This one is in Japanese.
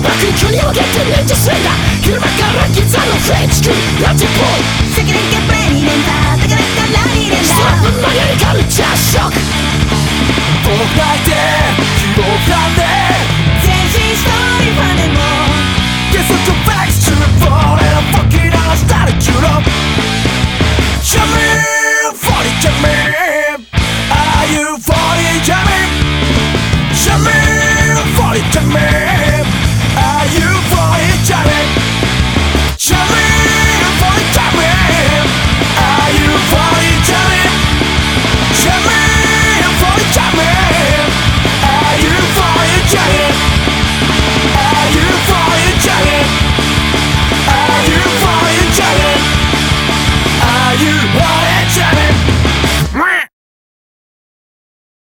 バックに国をゲットレンジャースレンダー昼間からギザのフレンチクラティボーイ責任がプレイに連打だからからに連打ストラップマニアにカルチャーショック僕だって希望なんで全身一人ファネも Guess what your back's to the ball and I'm fucking on a static shoot up Jamil, 40 Jamil Are you 40 Jamil? Jamil, 40 Jamil Are you 40 Jamil? Jamil, 40 Jamil Are you 40 Jamil? Jamil, 40 Jamil Are you 40 Jamil? Are you 40 Jamil? Are you 40 Jamil? Are you